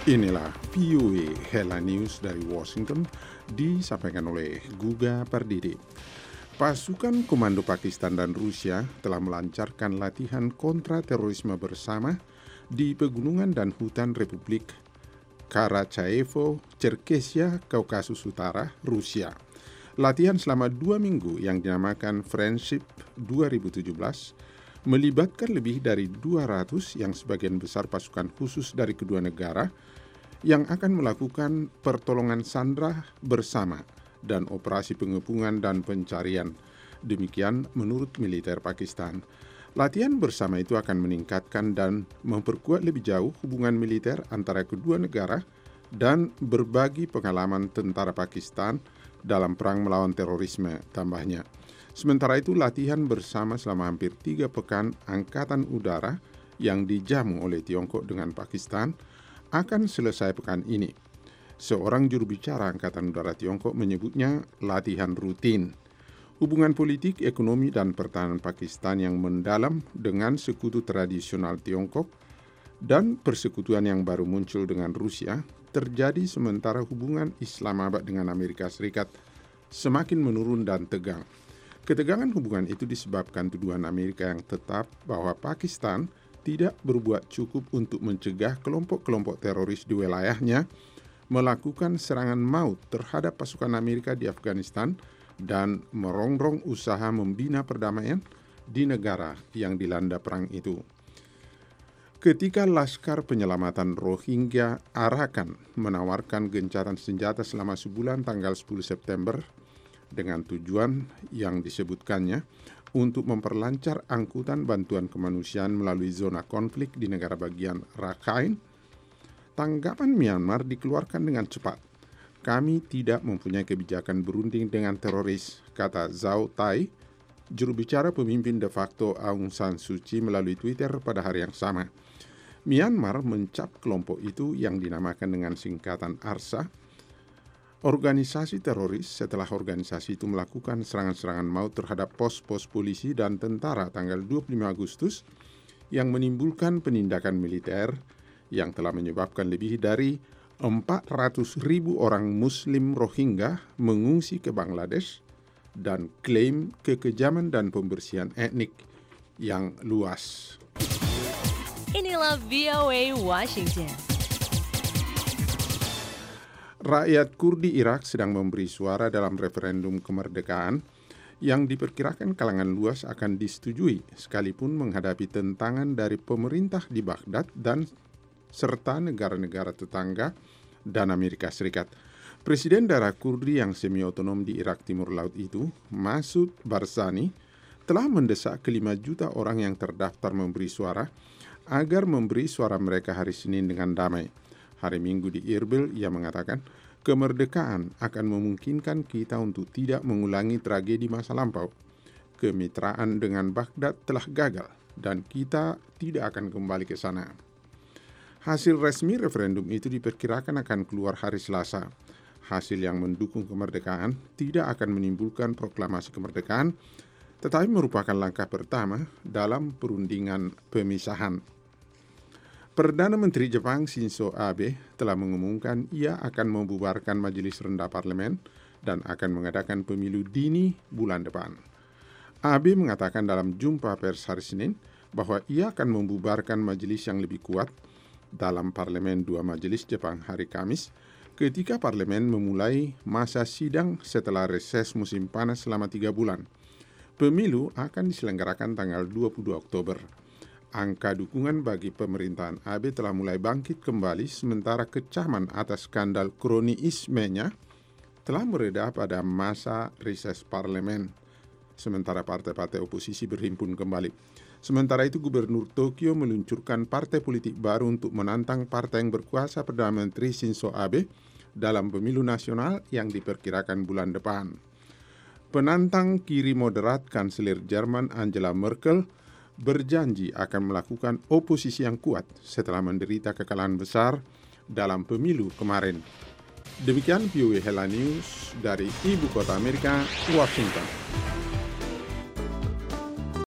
Inilah VOA Hela News dari Washington disampaikan oleh Guga Pardidi. Pasukan Komando Pakistan dan Rusia telah melancarkan latihan kontra terorisme bersama di pegunungan dan hutan Republik Karachaevo, Cherkessia, Kaukasus Utara, Rusia. Latihan selama 2 minggu yang dinamakan Friendship 2017 melibatkan lebih dari 200 yang sebagian besar pasukan khusus dari kedua negara yang akan melakukan pertolongan sandera bersama dan operasi pengepungan dan pencarian. Demikian menurut militer Pakistan. Latihan bersama itu akan meningkatkan dan memperkuat lebih jauh hubungan militer antara kedua negara dan berbagi pengalaman tentara Pakistan dalam perang melawan terorisme, tambahnya. Sementara itu, latihan bersama selama hampir 3 pekan Angkatan Udara yang dijamu oleh Tiongkok dengan Pakistan akan selesai pekan ini. Seorang juru bicara Angkatan Udara Tiongkok menyebutnya latihan rutin. Hubungan politik, ekonomi, dan pertahanan Pakistan yang mendalam dengan sekutu tradisional Tiongkok dan persekutuan yang baru muncul dengan Rusia terjadi sementara hubungan Islamabad dengan Amerika Serikat semakin menurun dan tegang. Ketegangan hubungan itu disebabkan tuduhan Amerika yang tetap bahwa Pakistan tidak berbuat cukup untuk mencegah kelompok-kelompok teroris di wilayahnya melakukan serangan maut terhadap pasukan Amerika di Afghanistan dan merongrong usaha membina perdamaian di negara yang dilanda perang itu. Ketika Laskar Penyelamatan Rohingya Arakan menawarkan gencatan senjata selama sebulan tanggal 10 September dengan tujuan yang disebutkannya untuk memperlancar angkutan bantuan kemanusiaan melalui zona konflik di negara bagian Rakhine, tanggapan Myanmar dikeluarkan dengan cepat. Kami tidak mempunyai kebijakan berunding dengan teroris, kata Zhao Tai, juru bicara pemimpin de facto Aung San Suu Kyi melalui Twitter pada hari yang sama. Myanmar mencap kelompok itu yang dinamakan dengan singkatan ARSA, organisasi teroris, setelah organisasi itu melakukan serangan-serangan maut terhadap pos-pos polisi dan tentara tanggal 25 Agustus yang menimbulkan penindakan militer yang telah menyebabkan lebih dari 400.000 orang Muslim Rohingya mengungsi ke Bangladesh dan klaim kekejaman dan pembersihan etnik yang luas. Inilah VOA Washington. Rakyat Kurdi Irak sedang memberi suara dalam referendum kemerdekaan yang diperkirakan kalangan luas akan disetujui sekalipun menghadapi tentangan dari pemerintah di Baghdad dan serta negara-negara tetangga dan Amerika Serikat. Presiden daerah Kurdi yang semi-otonom di Irak Timur Laut itu, Masud Barzani, telah mendesak ke 5 juta orang yang terdaftar memberi suara agar memberi suara mereka hari Senin dengan damai. Hari Minggu di Irbil, ia mengatakan, kemerdekaan akan memungkinkan kita untuk tidak mengulangi tragedi masa lampau. Kemitraan dengan Baghdad telah gagal dan kita tidak akan kembali ke sana. Hasil resmi referendum itu diperkirakan akan keluar hari Selasa. Hasil yang mendukung kemerdekaan tidak akan menimbulkan proklamasi kemerdekaan, tetapi merupakan langkah pertama dalam perundingan pemisahan. Perdana Menteri Jepang Shinzo Abe telah mengumumkan ia akan membubarkan majelis rendah parlemen dan akan mengadakan pemilu dini bulan depan. Abe mengatakan dalam jumpa pers hari Senin bahwa ia akan membubarkan majelis yang lebih kuat dalam parlemen 2 majelis Jepang hari Kamis ketika parlemen memulai masa sidang setelah reses musim panas selama 3 bulan. Pemilu akan diselenggarakan tanggal 22 Oktober. Angka dukungan bagi pemerintahan Abe telah mulai bangkit kembali sementara kecaman atas skandal kroniismenya telah mereda pada masa reses parlemen, sementara partai-partai oposisi berhimpun kembali. Sementara itu, Gubernur Tokyo meluncurkan partai politik baru untuk menantang partai yang berkuasa Perdana Menteri Shinzo Abe dalam pemilu nasional yang diperkirakan bulan depan. Penantang kiri moderat Kanselir Jerman Angela Merkel berjanji akan melakukan oposisi yang kuat setelah menderita kekalahan besar dalam pemilu kemarin. Demikian VOA Hela News dari Ibu Kota Amerika, Washington.